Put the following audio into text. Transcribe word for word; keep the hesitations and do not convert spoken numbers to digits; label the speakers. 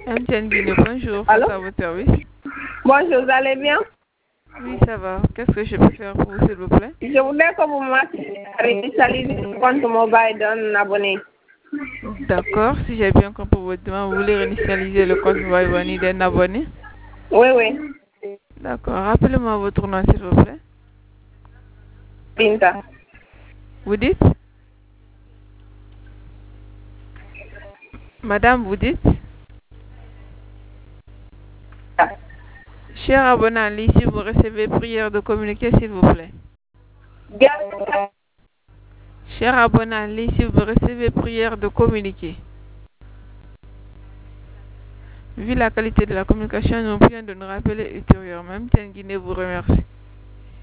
Speaker 1: M T N Guinée, bonjour,
Speaker 2: Allô?
Speaker 1: face à votre service.
Speaker 2: Bonjour, vous allez bien?
Speaker 1: Oui, ça va. Qu'est-ce que je peux faire pour vous, s'il vous plaît?
Speaker 2: Je voudrais que vous m'initialisez le compte mobile d'un abonné.
Speaker 1: D'accord, si j'ai bien compris votre demande, vous voulez réinitialiser le compte mobile d'un abonné?
Speaker 2: Oui, oui.
Speaker 1: D'accord, rappelez-moi votre nom, s'il vous plaît.
Speaker 2: Pinta.
Speaker 1: Vous dites? Madame, vous dites? Cher abonné en ligne, si vous recevez prière de communiquer, s'il vous plaît. Cher abonné en ligne, si vous recevez prière de communiquer. Vu la qualité de la communication, nous prions de nous rappeler ultérieurement. M T N Guinée vous remercie.